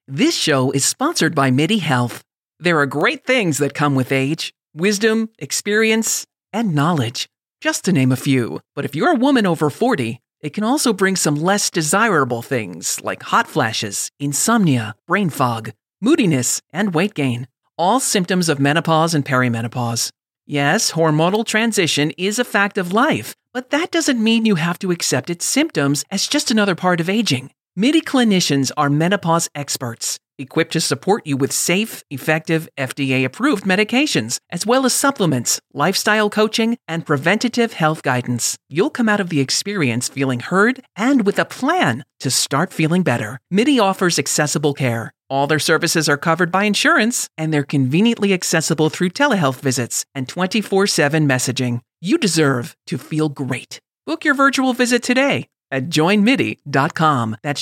This show is sponsored by MIDI Health. There are great things that come with age: wisdom, experience, and knowledge, just to name a few. But if you're a woman over 40, it can also bring some less desirable things like hot flashes, insomnia, brain fog, moodiness, and weight gain. All symptoms of menopause and perimenopause. Yes, hormonal transition is a fact of life, but that doesn't mean you have to accept its symptoms as just another part of aging. MIDI clinicians are menopause experts, equipped to support you with safe, effective, FDA-approved medications, as well as supplements, lifestyle coaching, and preventative health guidance. You'll come out of the experience feeling heard and with a plan to start feeling better. MIDI offers accessible care. All their services are covered by insurance, and they're conveniently accessible through telehealth visits and 24/7 messaging. You deserve to feel great. Book your virtual visit today at joinmidi.com. That's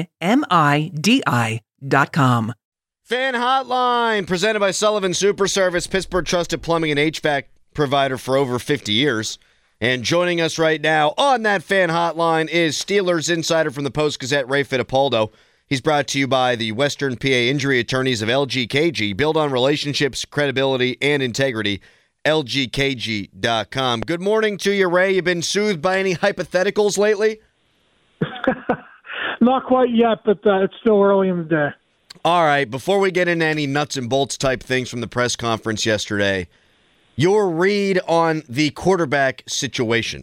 joinmidi.com. Fan Hotline, presented by Sullivan Super Service, Pittsburgh trusted plumbing and HVAC provider for over 50 years. And joining us right now on that Fan Hotline is Steelers insider from the Post-Gazette, Ray Fittipaldo. He's brought to you by the Western PA Injury Attorneys of LGKG. Build on relationships, credibility, and integrity. LGKG.com. Good morning to you, Ray. You been soothed by any hypotheticals lately? Not quite yet, but it's still early in the day. All right, before we get into any nuts and bolts type things from the press conference yesterday, your read on the quarterback situation.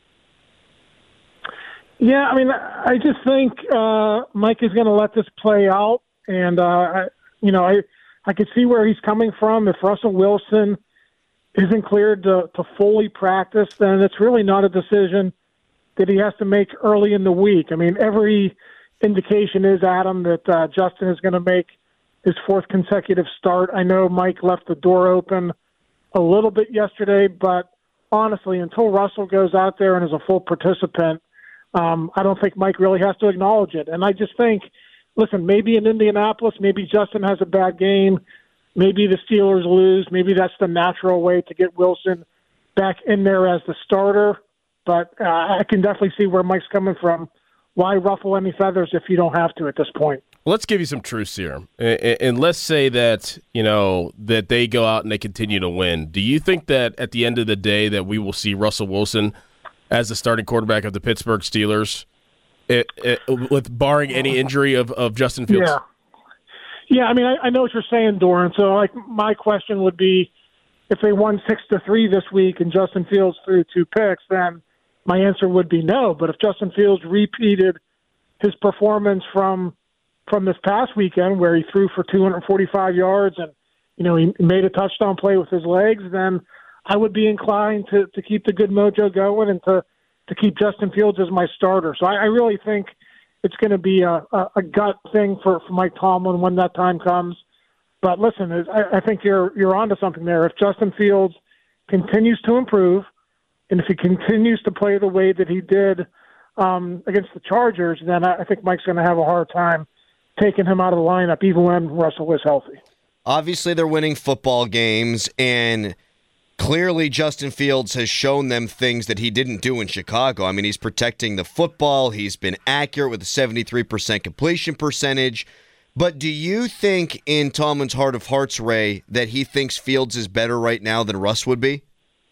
Yeah, I mean, I just think Mike is going to let this play out, and I could see where he's coming from. If Russell Wilson isn't cleared to fully practice, then it's really not a decision that he has to make early in the week. I mean, every indication is, Adam, that Justin is going to make his fourth consecutive start. I know Mike left the door open a little bit yesterday, but honestly, until Russell goes out there and is a full participant, I don't think Mike really has to acknowledge it. And I just think, listen, maybe in Indianapolis, maybe Justin has a bad game, maybe the Steelers lose, maybe that's the natural way to get Wilson back in there as the starter. But I can definitely see where Mike's coming from. Why ruffle any feathers if you don't have to at this point? Well, let's give you some truth here. And let's say that, that they go out and they continue to win. Do you think that at the end of the day that we will see Russell Wilson as the starting quarterback of the Pittsburgh Steelers, with barring any injury of Justin Fields? Yeah. I mean, I know what you're saying, Doran. So, my question would be, if they won 6-3 this week and Justin Fields threw 2 picks, then my answer would be no. But if Justin Fields repeated his performance from this past weekend, where he threw for 245 yards and he made a touchdown play with his legs, then I would be inclined to keep the good mojo going and to keep Justin Fields as my starter. So I really think it's going to be a gut thing for Mike Tomlin when that time comes. But listen, I think you're onto something there. If Justin Fields continues to improve, and if he continues to play the way that he did against the Chargers, then I think Mike's going to have a hard time taking him out of the lineup, even when Russell is healthy. Obviously, they're winning football games, and clearly Justin Fields has shown them things that he didn't do in Chicago. I mean, he's protecting the football. He's been accurate with a 73% completion percentage. But do you think in Tomlin's heart of hearts, Ray, that he thinks Fields is better right now than Russ would be?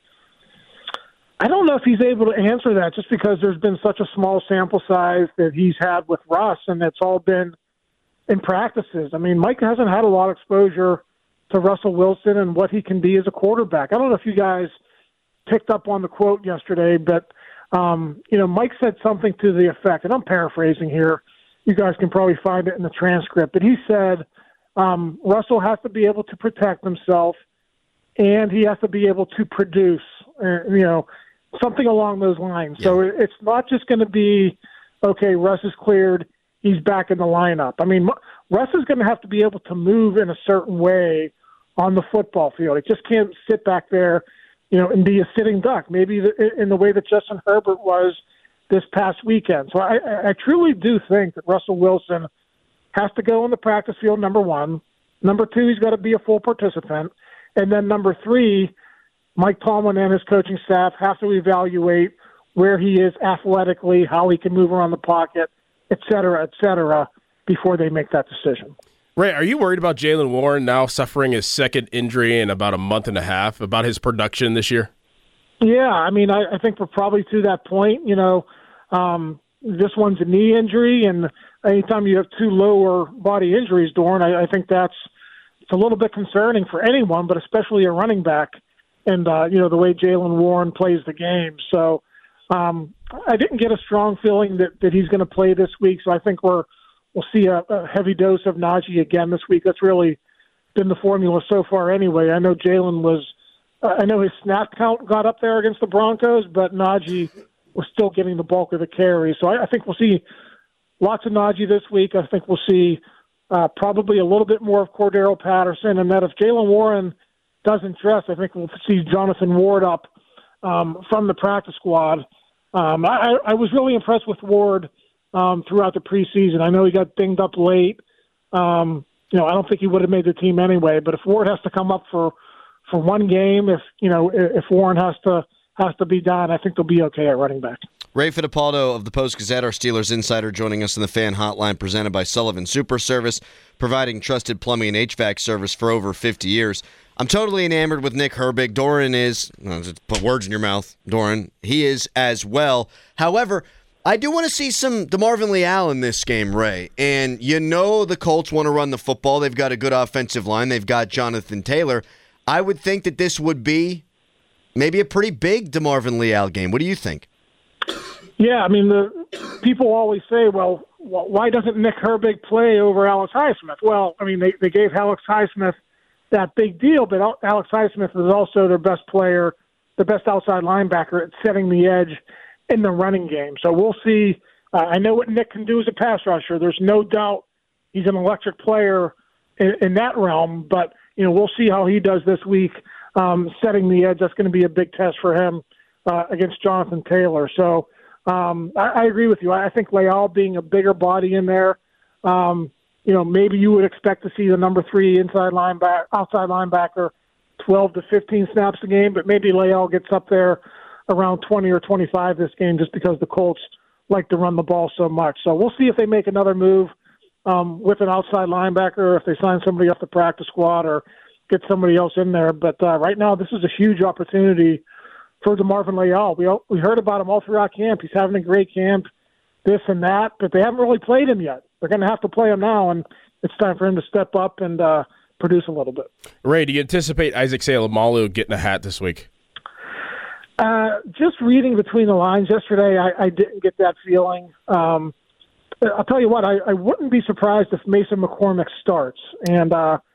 I don't know if he's able to answer that just because there's been such a small sample size that he's had with Russ, and it's all been in practices. I mean, Mike hasn't had a lot of exposure to Russell Wilson and what he can be as a quarterback. I don't know if you guys picked up on the quote yesterday, but, Mike said something to the effect, and I'm paraphrasing here. You guys can probably find it in the transcript, but he said Russell has to be able to protect himself and he has to be able to produce, something along those lines. Yeah. So it's not just going to be, okay, Russ is cleared, he's back in the lineup. I mean, Russ is going to have to be able to move in a certain way on the football field. He just can't sit back there, and be a sitting duck, maybe in the way that Justin Herbert was this past weekend. So I truly do think that Russell Wilson has to go on the practice field, number one. Number two, he's got to be a full participant. And then number three, Mike Tomlin and his coaching staff have to evaluate where he is athletically, how he can move around the pocket, et cetera, before they make that decision. Ray, are you worried about Jaylen Warren now suffering his second injury in about a month and a half, about his production this year? Yeah, I mean, I think we're probably to that point. This one's a knee injury, and anytime you have two lower body injuries, Doran, I think it's a little bit concerning for anyone, but especially a running back, and the way Jaylen Warren plays the game. So I didn't get a strong feeling that he's going to play this week, so I think we'll see a heavy dose of Najee again this week. That's really been the formula so far anyway. I know I know his snap count got up there against the Broncos, but Najee was still getting the bulk of the carry. So I think we'll see lots of Najee this week. I think we'll see probably a little bit more of Cordero Patterson, and that if Jaylen Warren doesn't dress, I think we'll see Jonathan Ward up from the practice squad. I was really impressed with Ward throughout the preseason. I know he got dinged up late. I don't think he would have made the team anyway, but if Ward has to come up for one game, if Warren has to be down, I think they'll be okay at running back. Ray Fittipaldo of the Post-Gazette, our Steelers insider, joining us in the Fan Hotline presented by Sullivan Super Service, providing trusted plumbing and HVAC service for over 50 years. I'm totally enamored with Nick Herbig. Doran is, put words in your mouth, Doran, he is as well. However, I do want to see some DeMarvin Leal in this game, Ray. And the Colts want to run the football. They've got a good offensive line. They've got Jonathan Taylor. I would think that this would be maybe a pretty big DeMarvin Leal game. What do you think? Yeah, I mean, the people always say, well, why doesn't Nick Herbig play over Alex Highsmith? Well, I mean, they gave Alex Highsmith that big deal, but Alex Highsmith is also their best player, the best outside linebacker at setting the edge in the running game. So we'll see. I know what Nick can do as a pass rusher. There's no doubt he's an electric player in that realm, but we'll see how he does this week setting the edge. That's going to be a big test for him against Jonathan Taylor. So I agree with you. I think Leal being a bigger body in there, maybe you would expect to see the number 3 outside linebacker 12 to 15 snaps a game, but maybe Leal gets up there around 20 or 25 this game just because the Colts like to run the ball so much. So we'll see if they make another move with an outside linebacker, if they sign somebody off the practice squad or get somebody else in there. But right now, this is a huge opportunity for DeMarvin Leal. We heard about him all throughout camp. He's having a great camp, this and that, but they haven't really played him yet. They're going to have to play him now, and it's time for him to step up and produce a little bit. Ray, do you anticipate Isaac Seumalo getting a hat this week? Just reading between the lines yesterday, I didn't get that feeling. I'll tell you what, I wouldn't be surprised if Mason McCormick starts. And,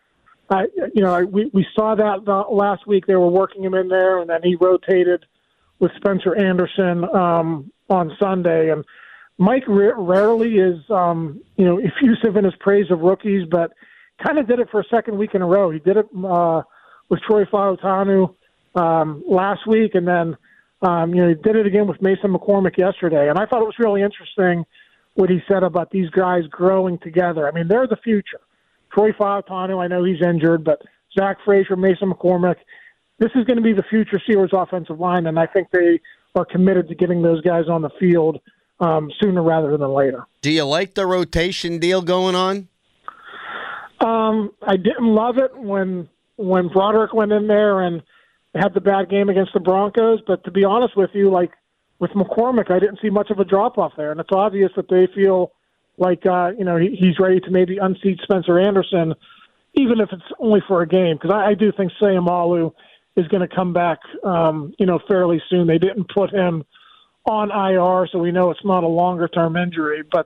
we saw that last week. They were working him in there, and then he rotated with Spencer Anderson on Sunday. And Mike rarely is, effusive in his praise of rookies, but kind of did it for a second week in a row. He did it with Troy Fautanu last week, and then he did it again with Mason McCormick yesterday. And I thought it was really interesting what he said about these guys growing together. I mean, they're the future. Troy Fautanu, I know he's injured, but Zach Frazier, Mason McCormick, this is going to be the future Steelers offensive line, and I think they are committed to getting those guys on the field sooner rather than later. Do you like the rotation deal going on? I didn't love it when Broderick went in there and had the bad game against the Broncos, but to be honest with you, like with McCormick, I didn't see much of a drop-off there, and it's obvious that they feel like he's ready to maybe unseat Spencer Anderson, even if it's only for a game, because I do think Seumalo is going to come back fairly soon. They didn't put him on IR, so we know it's not a longer-term injury. But,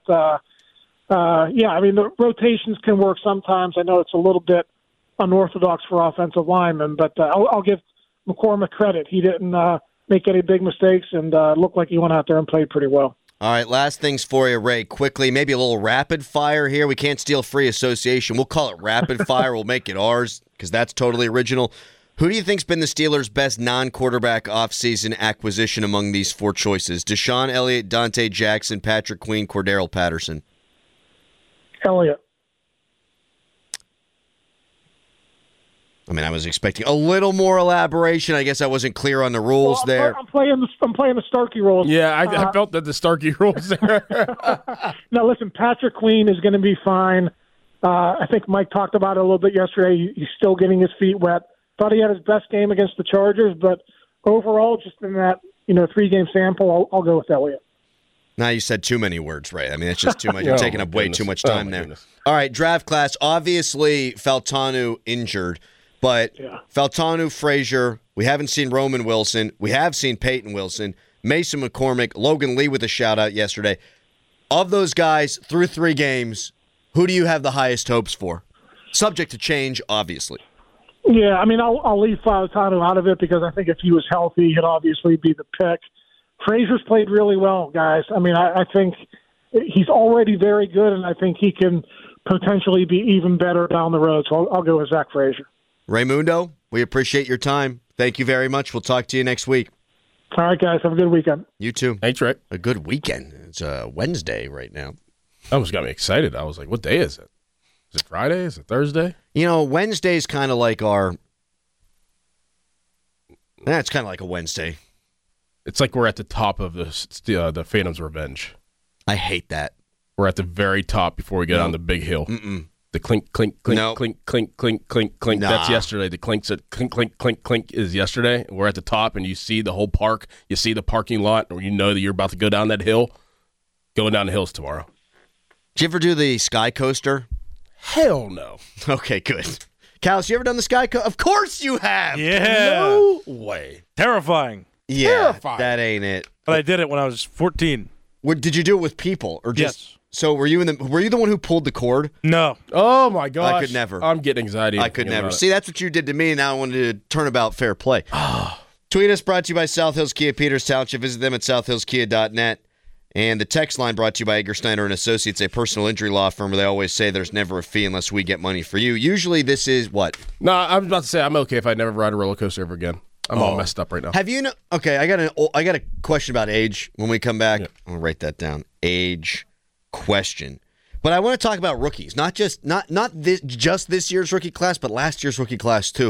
the rotations can work sometimes. I know it's a little bit unorthodox for offensive linemen, but I'll give McCormick credit. He didn't make any big mistakes and looked like he went out there and played pretty well. All right, last things for you, Ray. Quickly, maybe a little rapid fire here. We can't steal free association. We'll call it rapid fire. We'll make it ours because that's totally original. Who do you think's been the Steelers' best non-quarterback offseason acquisition among these 4 choices? Deshaun Elliott, Dante Jackson, Patrick Queen, Cordero Patterson. Elliott. I mean, I was expecting a little more elaboration. I guess I wasn't clear on the rules there. I'm playing the Starkey role. Yeah, I felt that the Starkey rules there. Now, listen, Patrick Queen is going to be fine. I think Mike talked about it a little bit yesterday. He's still getting his feet wet. Thought he had his best game against the Chargers, but overall, just in that 3-game sample, I'll go with Elliott. Now you said too many words, right? I mean, it's just too much. You're taking up way too much time there. Goodness. All right, draft class. Obviously, Faltanu injured, but Faltanu, Frazier. We haven't seen Roman Wilson. We have seen Peyton Wilson, Mason McCormick, Logan Lee with a shout-out yesterday. Of those guys, through 3 games, who do you have the highest hopes for? Subject to change, obviously. Yeah, I mean, I'll leave Faltanu out of it because I think if he was healthy, he'd obviously be the pick. Frazier's played really well, guys. I mean, I think he's already very good, and I think he can potentially be even better down the road. So I'll go with Zach Frazier. Raymundo, we appreciate your time. Thank you very much. We'll talk to you next week. All right, guys. Have a good weekend. You too. Thanks, Rick. A good weekend. It's Wednesday right now. Almost got me excited. I was like, what day is it? Is it Friday? Is it Thursday? Wednesday's kind of like it's kind of like a Wednesday. It's like we're at the top of the Phantom's Revenge. I hate that. We're at the very top before we get on the big hill. Mm-mm. The clink, clink, clink, Nope. clink, clink, clink, clink, clink. Nah. That's yesterday. The clink, clink, clink, clink, clink is yesterday. We're at the top, and you see the whole park. You see the parking lot, or you know that you're about to go down that hill. Going down the hills tomorrow. Did you ever do the Sky Coaster? Hell no. Okay, good. Callis, you ever done the Sky Coaster? Of course you have. Yeah. No way. Terrifying. Yeah, Terrifying. that ain't it. But I did it when I was 14. Did you do it with people or just? Yes. So were you the one who pulled the cord? No. Oh, my gosh. I could never. I'm getting anxiety. I could never. See, that's what you did to me, and now I wanted to turn about fair play. Tweet us, brought to you by South Hills Kia, Peters Township. Visit them at southhillskia.net. And the text line brought to you by Edgar Snyder and Associates, a personal injury law firm where they always say there's never a fee unless we get money for you. Usually this is what? No, I was about to say I'm okay if I never ride a roller coaster ever again. I'm all messed up right now. Have you okay, I got a question about age when we come back. Yeah. I'll write that down. Age question. But I want to talk about rookies, not just this year's rookie class, but last year's rookie class too.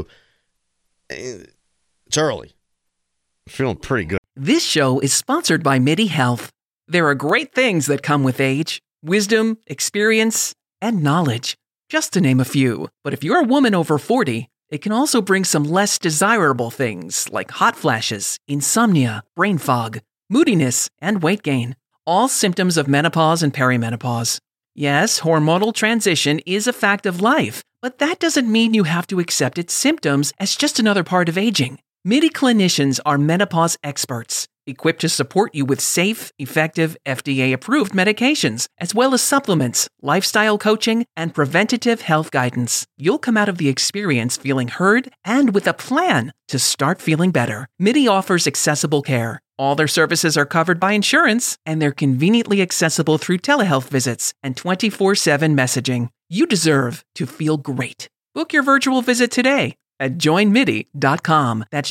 It's early. I'm feeling pretty good. This show is sponsored by MIDI Health. There are great things that come with age, wisdom, experience, and knowledge, just to name a few. But if you're a woman over 40, it can also bring some less desirable things like hot flashes, insomnia, brain fog, moodiness, and weight gain, all symptoms of menopause and perimenopause. Yes, hormonal transition is a fact of life, but that doesn't mean you have to accept its symptoms as just another part of aging. MIDI clinicians are menopause experts, equipped to support you with safe, effective, FDA-approved medications, as well as supplements, lifestyle coaching, and preventative health guidance. You'll come out of the experience feeling heard and with a plan to start feeling better. MIDI offers accessible care. All their services are covered by insurance, and they're conveniently accessible through telehealth visits and 24/7 messaging. You deserve to feel great. Book your virtual visit today at joinmidi.com. That's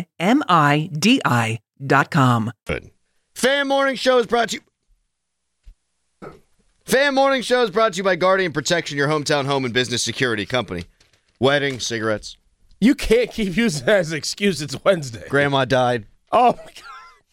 joinmidi.com. Good. Fan Morning Show is brought to you by Guardian Protection, your hometown home and business security company. Wedding, cigarettes. You can't keep using that as an excuse. It's Wednesday. Grandma died. Oh, my God.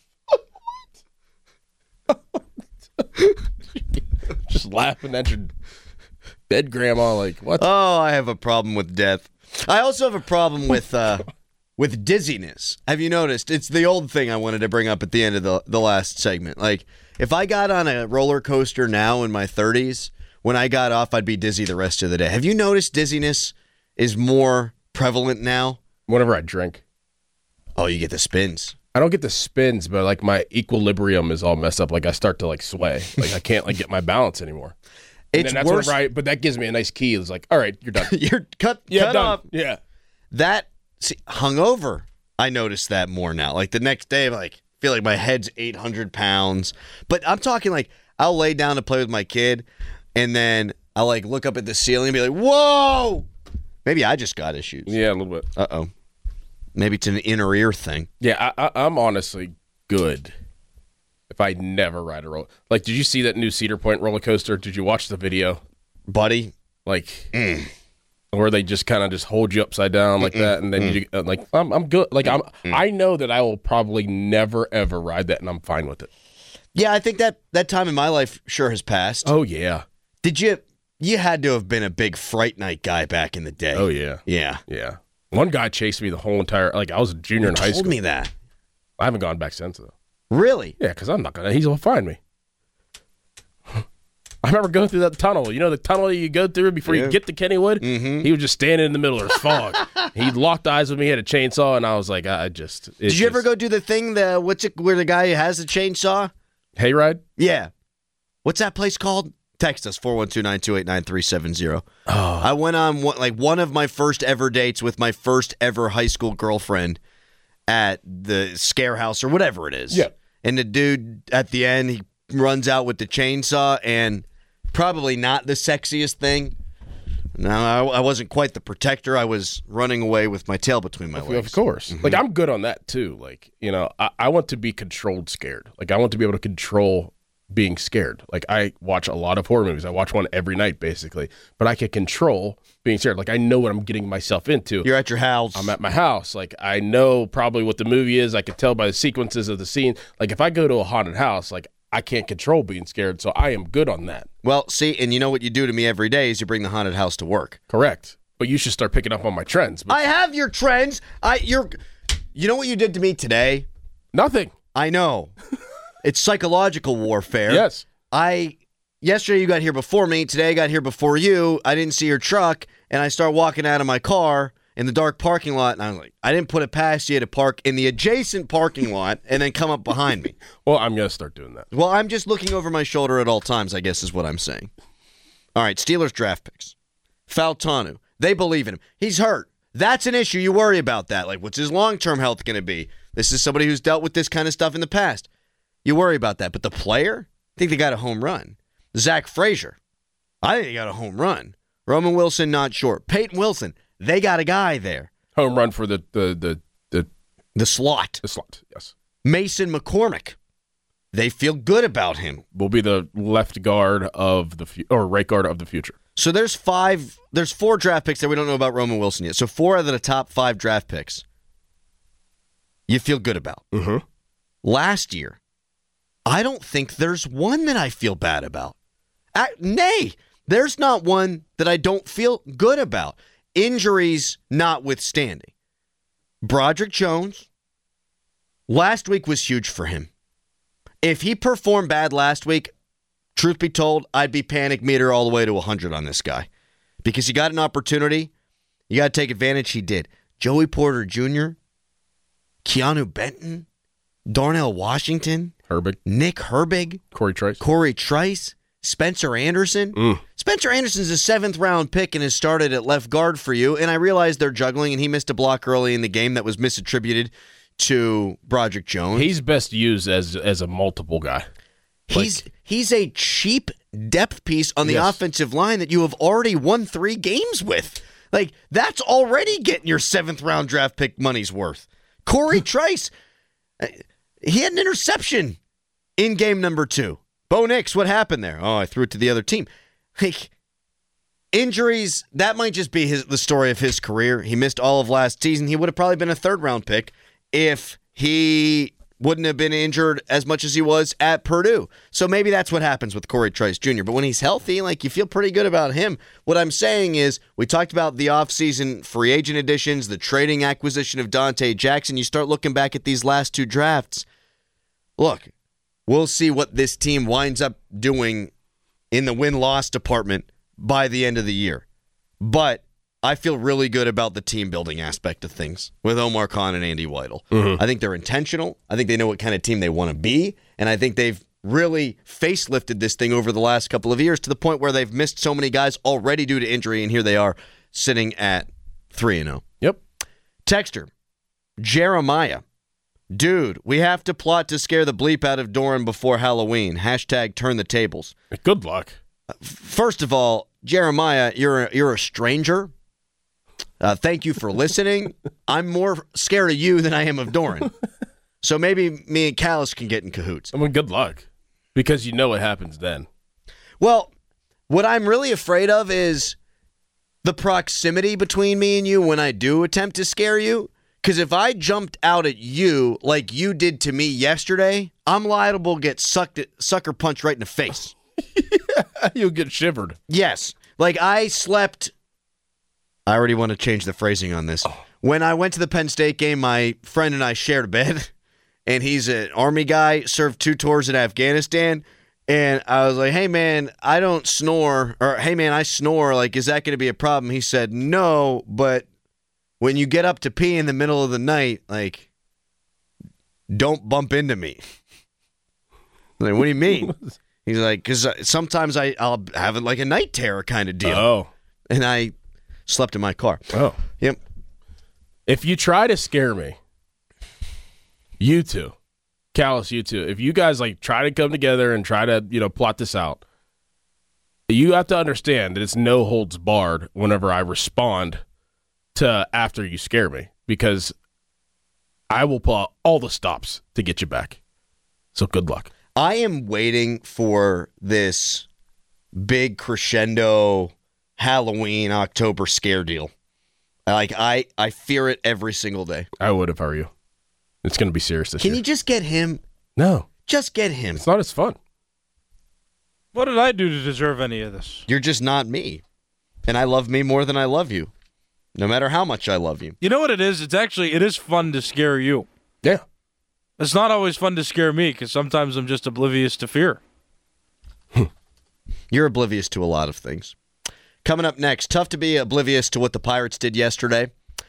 Just laughing at your dead grandma like, what? Oh, I have a problem with death. I also have a problem with dizziness. Have you noticed? It's the old thing I wanted to bring up at the end of the last segment. Like, if I got on a roller coaster now in my 30s, when I got off, I'd be dizzy the rest of the day. Have you noticed dizziness is more prevalent now? Whenever I drink. Oh, you get the spins. I don't get the spins, but like my equilibrium is all messed up. Like I start to like sway. Like I can't like get my balance anymore. It's that's worse. but that gives me a nice key. It's like, all right, you're done. You're cut done. off. Yeah. Hungover. I notice that more now. Like the next day, I feel like my head's 800 pounds. But I'm talking like I'll lay down to play with my kid, and then I'll like look up at the ceiling and be like, whoa! Maybe I just got issues. Yeah, a little bit. Uh-oh. Maybe it's an inner ear thing. Yeah, I'm honestly good if I never ride a roller. Like, did you see that new Cedar Point roller coaster? Did you watch the video? Buddy? Like Or they just kind of just hold you upside down like that, and then you like, I'm good. Like I know that I will probably never ever ride that, and I'm fine with it. Yeah, I think that time in my life sure has passed. Oh yeah. Did you had to have been a big Fright Night guy back in the day. Oh yeah. Yeah. One guy chased me the whole entire, like I was a junior in high school. Told me that. I haven't gone back since though. Really? Yeah, because I'm not gonna. He'll find me. I remember going through that tunnel. You know the tunnel you go through before you get to Kennywood? Mm-hmm. He was just standing in the middle of the fog. He locked eyes with me, had a chainsaw, and I was like, Did you ever go do the thing, where the guy has the chainsaw? Hayride? Yeah. What's that place called? Text us, 412-928-9370. Oh. I went on one of my first ever dates with my first ever high school girlfriend at the Scare House or whatever it is. Yeah. And the dude, at the end, he runs out with the chainsaw, and probably not the sexiest thing. No, I wasn't quite the protector. I was running away with my tail between my legs. Of course. Mm-hmm. Like, I'm good on that, too. Like, I want to be controlled scared. Like, I want to be able to control being scared. Like, I watch a lot of horror movies. I watch one every night, basically. But I can control being scared. Like, I know what I'm getting myself into. You're at your house. I'm at my house. Like, I know probably what the movie is. I can tell by the sequences of the scene. Like, if I go to a haunted house, like, I can't control being scared, so I am good on that. Well, see, and you know what you do to me every day is you bring the haunted house to work. Correct. But you should start picking up on my trends. I have your trends. You know what you did to me today? Nothing. I know. It's psychological warfare. Yes. Yesterday you got here before me. Today I got here before you. I didn't see your truck, and I start walking out of my car in the dark parking lot, and I'm like, I didn't put it past you to park in the adjacent parking lot and then come up behind me. Well, I'm going to start doing that. Well, I'm just looking over my shoulder at all times, I guess is what I'm saying. All right, Steelers draft picks. Faltanu. They believe in him. He's hurt. That's an issue. You worry about that. Like, what's his long-term health going to be? This is somebody who's dealt with this kind of stuff in the past. You worry about that. But the player, I think they got a home run. Zach Frazier, I think they got a home run. Roman Wilson, not sure. Peyton Wilson, they got a guy there. Home run for the slot. The slot, yes. Mason McCormick, they feel good about him. Will be the left guard of or right guard of the future. So there's 4 draft picks that we don't know about Roman Wilson yet. So 4 out of the top 5 draft picks you feel good about. Mm-hmm. Last year, I don't think there's one that I feel bad about. Nay, there's not one that I don't feel good about. Injuries notwithstanding. Broderick Jones, last week was huge for him. If he performed bad last week, truth be told, I'd be panic meter all the way to 100 on this guy. Because he got an opportunity. You got to take advantage. He did. Joey Porter Jr., Keanu Benton, Darnell Washington, Nick Herbig, Corey Trice, Spencer Anderson. Spencer Anderson's a 7th-round pick and has started at left guard for you, and I realize they're juggling, and he missed a block early in the game that was misattributed to Broderick Jones. He's best used as a multiple guy. He's a cheap depth piece on the offensive line that you have already won 3 games with. Like, that's already getting your 7th-round draft pick money's worth. Corey Trice, he had an interception in game number 2. Bo Nix, what happened there? Oh, I threw it to the other team. Like, injuries, that might just be the story of his career. He missed all of last season. He would have probably been a 3rd-round pick if he wouldn't have been injured as much as he was at Purdue. So maybe that's what happens with Corey Trice Jr. But when he's healthy, like, you feel pretty good about him. What I'm saying is, we talked about the offseason free agent additions, the trading acquisition of Dante Jackson. You start looking back at these last 2 drafts. Look, we'll see what this team winds up doing in the win-loss department by the end of the year. But I feel really good about the team-building aspect of things with Omar Khan and Andy Weidel. Mm-hmm. I think they're intentional. I think they know what kind of team they want to be. And I think they've really facelifted this thing over the last couple of years to the point where they've missed so many guys already due to injury, and here they are sitting at 3-0. Yep. Texter, Jeremiah. Dude, we have to plot to scare the bleep out of Doran before Halloween. # turn the tables. Good luck. First of all, Jeremiah, you're a stranger. Thank you for listening. I'm more scared of you than I am of Doran. So maybe me and Callis can get in cahoots. I mean, good luck. Because you know what happens then. Well, what I'm really afraid of is the proximity between me and you when I do attempt to scare you. Because if I jumped out at you like you did to me yesterday, I'm liable to get sucker punched right in the face. You'll get shivered. Yes. Like I slept. I already want to change the phrasing on this. When I went to the Penn State game, my friend and I shared a bed. And he's an Army guy, served 2 tours in Afghanistan. And I was like, hey, man, I don't snore. Or, hey, man, I snore. Like, is that going to be a problem? He said, no, but when you get up to pee in the middle of the night, like, don't bump into me. I'm like, what do you mean? He's like, because sometimes I'll have it like a night terror kind of deal. Oh. And I slept in my car. Oh. Yep. If you try to scare me, you two, Callis, you two, if you guys like try to come together and try to, plot this out, you have to understand that it's no holds barred whenever I respond to after you scare me, because I will pull out all the stops to get you back. So good luck. I am waiting for this big crescendo Halloween October scare deal. Like I fear it every single day. I would if I were you. It's going to be serious this year. Can you just get him? No. Just get him. It's not as fun. What did I do to deserve any of this? You're just not me. And I love me more than I love you. No matter how much I love you. You know what it is? It is fun to scare you. Yeah. It's not always fun to scare me because sometimes I'm just oblivious to fear. You're oblivious to a lot of things. Coming up next, tough to be oblivious to what the Pirates did yesterday.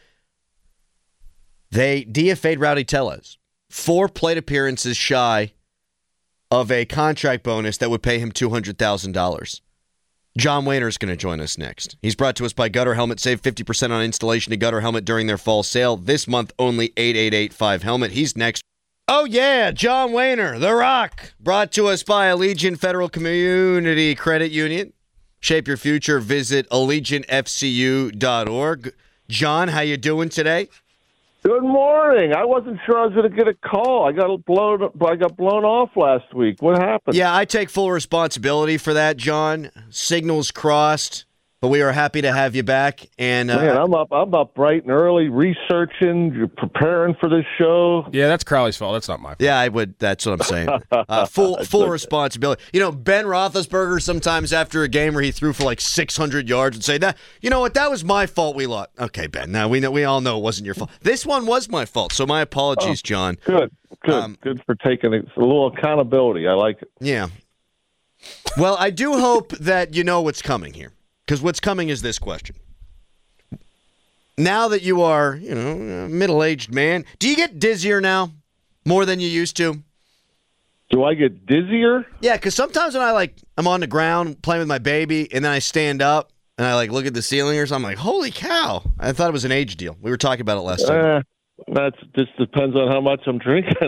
They DFA'd Rowdy Tellez. 4 plate appearances shy of a contract bonus that would pay him $200,000. John Wehner is going to join us next. He's brought to us by Gutter Helmet. Save 50% on installation of Gutter Helmet during their fall sale. This month, only 8885-HELMET. He's next. Oh, yeah, John Wehner, The Rock. Brought to us by Allegiant Federal Community Credit Union. Shape your future. Visit AllegiantFCU.org. John, how you doing today? Good morning. I wasn't sure I was going to get a call. I got blown off last week. What happened? Yeah, I take full responsibility for that, John. Signals crossed, but we are happy to have you back. And man, I'm up bright and early, researching, preparing for this show. Yeah, that's Crowley's fault. That's not my fault. Yeah, I would. That's what I'm saying. Full responsibility. Ben Roethlisberger sometimes after a game where he threw for like 600 yards would say, "That you know what? That was my fault. We lost." Okay, Ben. Now we all know it wasn't your fault. This one was my fault. So my apologies, John. Good for taking it. It's a little accountability. I like it. Yeah. Well, I do hope that you know what's coming here. Because what's coming is this question. Now that you are, a middle-aged man, do you get dizzier now more than you used to? Do I get dizzier? Yeah, because sometimes when I'm on the ground playing with my baby, and then I stand up and I look at the ceiling or something, I'm like, holy cow! I thought it was an age deal. We were talking about it last time. That just depends on how much I'm drinking.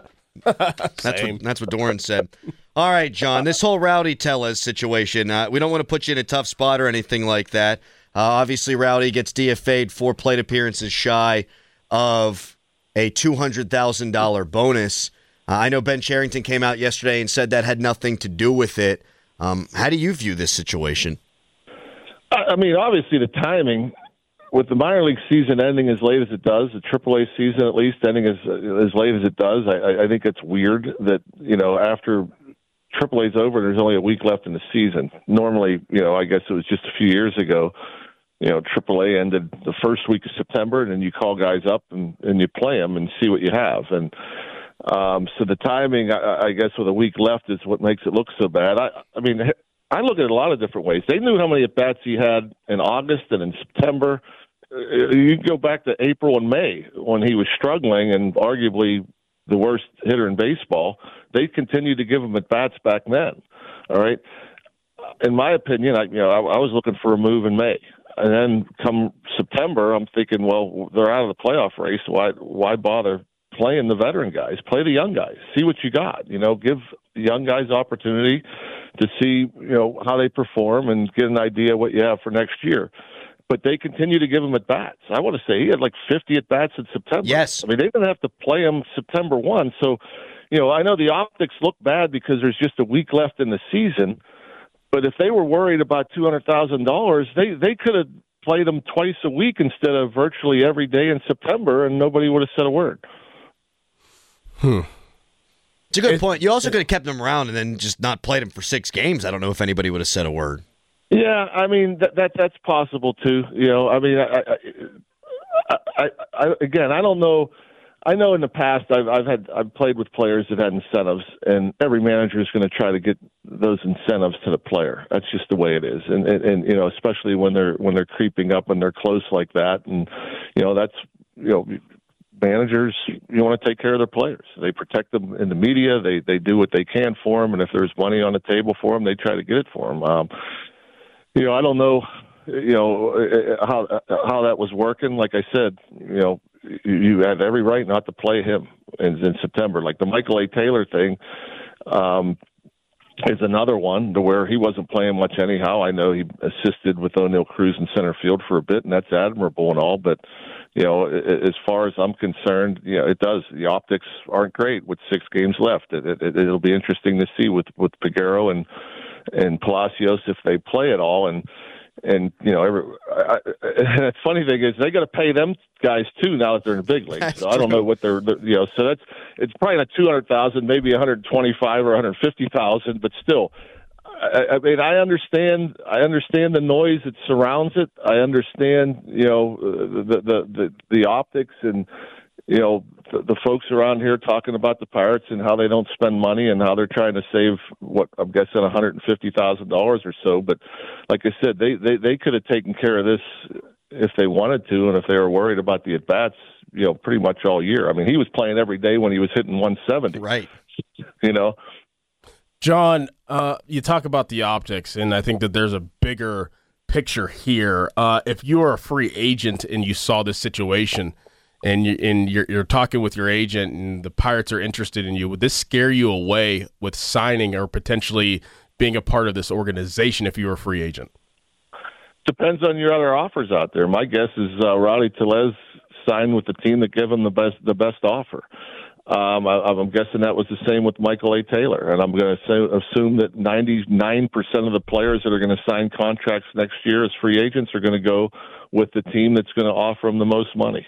That's what Doran said. All right, John, this whole Rowdy Tellez situation, we don't want to put you in a tough spot or anything like that. Obviously, Rowdy gets DFA'd 4 plate appearances shy of a $200,000 bonus. I know Ben Cherington came out yesterday and said that had nothing to do with it. How do you view this situation? I mean, obviously the timing, with the minor league season ending as late as it does, the AAA season at least ending as late as it does, I think it's weird that, after AAA's over, there's only a week left in the season. Normally, I guess it was just a few years ago, AAA ended the first week of September, and then you call guys up and you play them and see what you have. And so the timing, I guess, with a week left is what makes it look so bad. I mean, I look at it a lot of different ways. They knew how many at-bats he had in August and in September. You can go back to April and May when he was struggling and arguably the worst hitter in baseball. They continued to give him at-bats back then, all right? In my opinion, I was looking for a move in May. And then come September, I'm thinking, well, they're out of the playoff race. Why bother playing the veteran guys? Play the young guys. See what you got. Give the young guys opportunity to see, how they perform and get an idea what you have for next year. But they continue to give him at-bats. I want to say he had 50 at-bats in September. Yes. I mean, they didn't have to play him September 1. So, I know the optics look bad because there's just a week left in the season. But if they were worried about $200,000, they could have played them twice a week instead of virtually every day in September, and nobody would have said a word. It's a good point. You also could have kept him around and then just not played him for 6 games. I don't know if anybody would have said a word. Yeah, I mean that's possible too. You know, I mean, I again, I don't know. I know in the past I've played with players that had incentives, and every manager is going to try to get those incentives to the player. That's just the way it is, and you know, especially when they're creeping up and they're close like that, and you know that's managers, you want to take care of their players. They protect them in the media. They do what they can for them, and if there's money on the table for them, they try to get it for them. You know, I don't know, you know, how that was working. Like I said, you know, you have every right not to play him in September. Like the Michael A. Taylor thing is another one to where he wasn't playing much anyhow. I know he assisted with O'Neal Cruz in center field for a bit, and that's admirable and all, but you know, as far as I'm concerned, you know, it does. The optics aren't great with 6 games left. It'll be interesting to see with Peguero and Palacios if they play at all. And you know, the funny thing is they got to pay them guys too now that they're in the big leagues. That's so I don't know what they're you know. So it's probably not 200,000, maybe 125 or 150,000, but still. I mean, I understand the noise that surrounds it. I understand, you know, the optics and, you know, the folks around here talking about the Pirates and how they don't spend money and how they're trying to save what I'm guessing $150,000 or so. But like I said, they could have taken care of this if they wanted to, and if they were worried about the at bats, you know, pretty much all year. I mean, he was playing every day when he was hitting 170. Right. You know. John, you talk about the optics, and I think that there's a bigger picture here. If you are a free agent and you saw this situation, and you're talking with your agent, and the Pirates are interested in you, would this scare you away with signing or potentially being a part of this organization if you were a free agent? Depends on your other offers out there. My guess is Rowdy Tellez signed with the team that gave him the best offer. I'm guessing that was the same with Michael A. Taylor, and I'm going to assume that 99% of the players that are going to sign contracts next year as free agents are going to go with the team that's going to offer them the most money.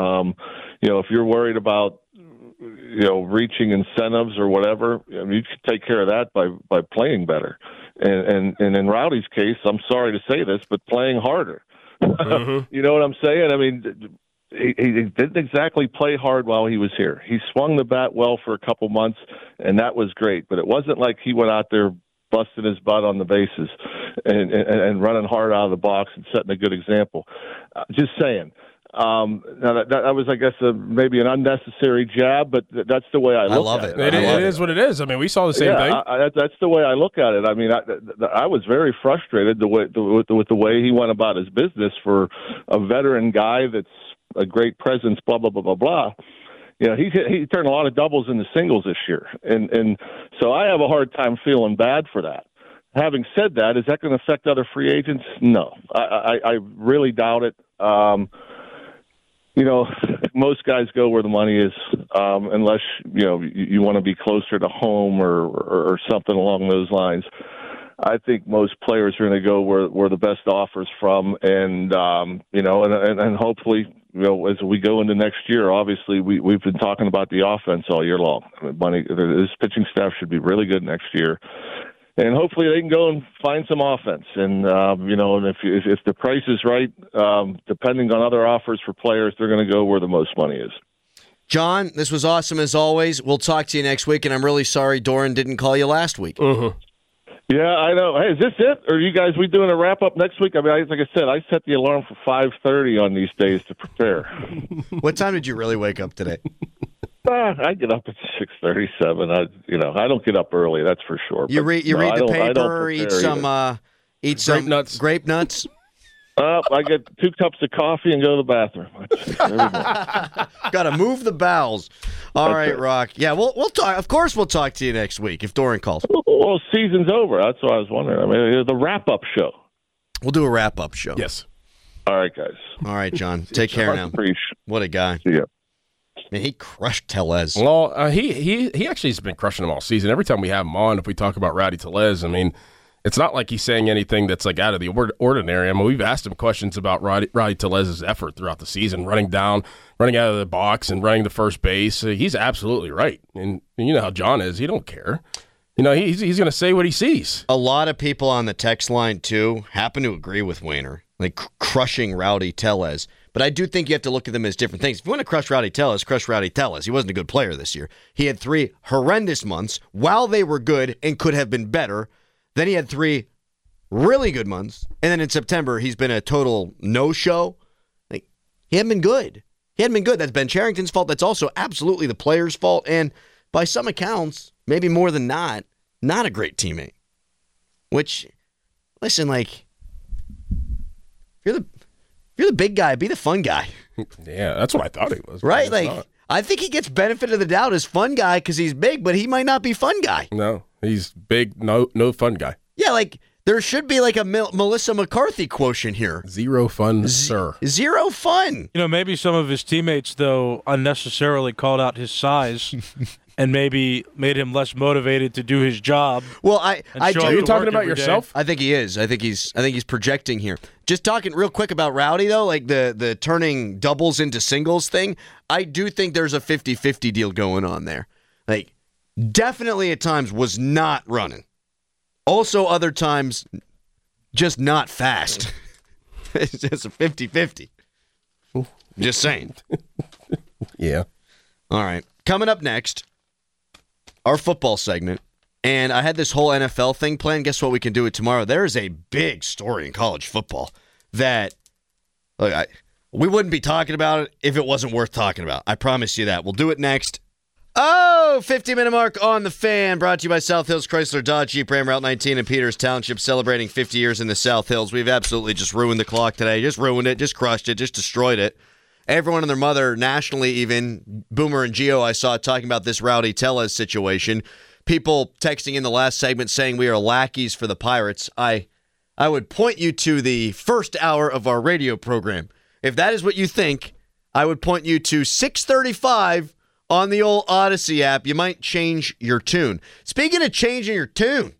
You know, if you're worried about, you know, reaching incentives or whatever, I mean, you can take care of that by playing better. And in Rowdy's case, I'm sorry to say this, but playing harder. Mm-hmm. You know what I'm saying? I mean, he didn't exactly play hard while he was here. He swung the bat well for a couple months, and that was great. But it wasn't like he went out there busting his butt on the bases and running hard out of the box and setting a good example. Just saying. Now that was, I guess, maybe an unnecessary jab, but that's the way I look at it. It is what it is. I mean, we saw the same thing. That's the way I look at it. I mean, I was very frustrated with the way he went about his business for a veteran guy that's a great presence, blah, blah, blah, blah, blah. You know, he turned a lot of doubles into singles this year. And so I have a hard time feeling bad for that. Having said that, is that going to affect other free agents? No. I really doubt it. You know, most guys go where the money is, unless, you know, you want to be closer to home or something along those lines. I think most players are going to go where the best offers from, and you know, and hopefully, you know, as we go into next year, obviously we've been talking about the offense all year long. I mean, this pitching staff should be really good next year, and hopefully they can go and find some offense. And you know, and if the price is right, depending on other offers for players, they're going to go where the most money is. John, this was awesome as always. We'll talk to you next week, and I'm really sorry Doran didn't call you last week. Mm-hmm. Yeah, I know. Hey, is this it? Or are you guys, we doing a wrap-up next week? I mean, like I said, I set the alarm for 5:30 on these days to prepare. What time did you really wake up today? I get up at 6:37. I don't get up early, that's for sure. You read the paper, eat some grape nuts? I get 2 cups of coffee and go to the bathroom. Got to move the bowels. All right, Rock. Yeah, we'll talk. Of course, we'll talk to you next week if Doran calls. Well, season's over. That's what I was wondering. I mean, the wrap-up show. We'll do a wrap-up show. Yes. All right, guys. All right, John. Take care now. What a guy. See ya. Man, he crushed Tellez. Well, he actually has been crushing him all season. Every time we have him on, if we talk about Rowdy Tellez, I mean, It's not like he's saying anything that's like out of the ordinary. I mean, we've asked him questions about Rowdy Tellez's effort throughout the season, running out of the box and running to first base. He's absolutely right. And you know how John is. He don't care. You know, he's going to say what he sees. A lot of people on the text line, too, happen to agree with Wayner, like crushing Rowdy Tellez. But I do think you have to look at them as different things. If you want to crush Rowdy Tellez, crush Rowdy Tellez. He wasn't a good player this year. He had 3 horrendous months while they were good and could have been better. Then he had 3 really good months. And then in September, he's been a total no-show. Like, he hadn't been good. That's Ben Cherington's fault. That's also absolutely the player's fault. And by some accounts, maybe more than not a great teammate. Which, listen, like, if you're the big guy, be the fun guy. Yeah, that's what I thought he was. Right? Like, I think he gets benefit of the doubt as fun guy because he's big, but he might not be fun guy. No, he's big, no fun guy. Yeah, like, there should be like a Melissa McCarthy quotient here. Zero fun, sir. Zero fun. You know, maybe some of his teammates, though, unnecessarily called out his size and maybe made him less motivated to do his job. Well, are you talking about yourself? I think he is. I think he's projecting here. Just talking real quick about Rowdy, though, like the turning doubles into singles thing, I do think there's a 50-50 deal going on there. Like, definitely at times was not running. Also, other times, just not fast. It's just a 50-50. Just saying. Yeah. All right. Coming up next, our football segment. And I had this whole NFL thing planned. Guess what? We can do it tomorrow. There is a big story in college football that we wouldn't be talking about it if it wasn't worth talking about. I promise you that. We'll do it next. 50-minute mark on the Fan, brought to you by South Hills Chrysler Dodge Jeep Ram Route 19 in Peters Township, celebrating 50 years in the South Hills. We've absolutely just ruined the clock today. Just ruined it, just crushed it, just destroyed it. Everyone and their mother, nationally even, Boomer and Gio, I saw talking about this Rowdy Tellez situation. People texting in the last segment saying we are lackeys for the Pirates. I would point you to the first hour of our radio program. If that is what you think, I would point you to 6:35 on the old Odyssey app. You might change your tune. Speaking of changing your tune,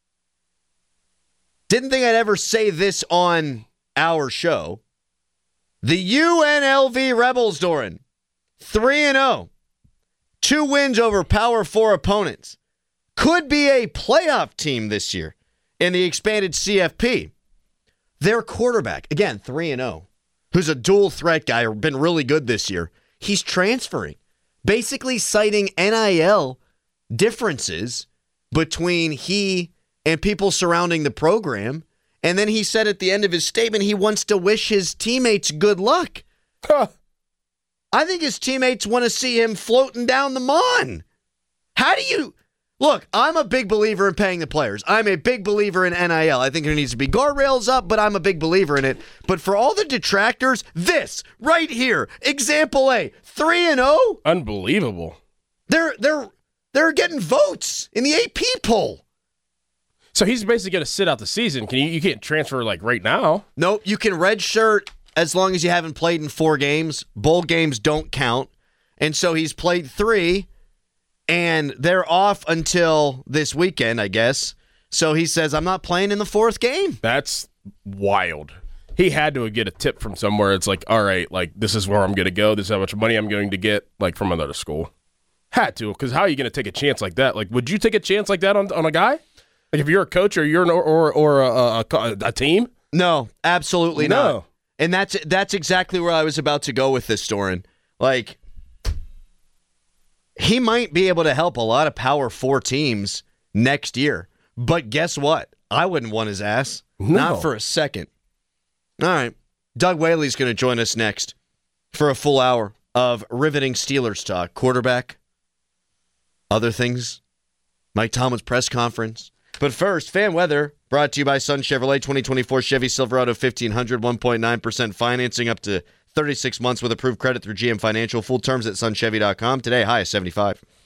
didn't think I'd ever say this on our show. The UNLV Rebels, Doran, 3-0. 2 wins over Power 4 opponents. Could be a playoff team this year in the expanded CFP. Their quarterback, again, 3-0, who's a dual threat guy, been really good this year. He's transferring. Basically citing NIL differences between he and people surrounding the program. And then he said at the end of his statement he wants to wish his teammates good luck. Huh. I think his teammates want to see him floating down the Mon. How do you... Look, I'm a big believer in paying the players. I'm a big believer in NIL. I think there needs to be guardrails up, but I'm a big believer in it. But for all the detractors, this right here, example A, 3-0. Unbelievable. They're getting votes in the AP poll. So he's basically going to sit out the season. You can't transfer like right now. Nope, you can redshirt as long as you haven't played in 4 games. Bowl games don't count. And so he's played 3. And they're off until this weekend, I guess. So he says, I'm not playing in the 4th game. That's wild. He had to get a tip from somewhere. It's like, all right, like, this is where I'm going to go. This is how much money I'm going to get, like, from another school. Had to, because how are you going to take a chance like that? Like, would you take a chance like that on a guy? Like, if you're a coach or you're a team? No, absolutely not. And that's exactly where I was about to go with this, Doran. Like, he might be able to help a lot of Power 4 teams next year. But guess what? I wouldn't want his ass. No. Not for a second. All right. Doug Whaley's going to join us next for a full hour of riveting Steelers talk. Quarterback, other things, Mike Tomlin's press conference. But first, fan weather brought to you by Sun Chevrolet 2024 Chevy Silverado 1500, 1.9% financing up to 36 months with approved credit through GM Financial. Full terms at sunchevy.com. Today, high of 75.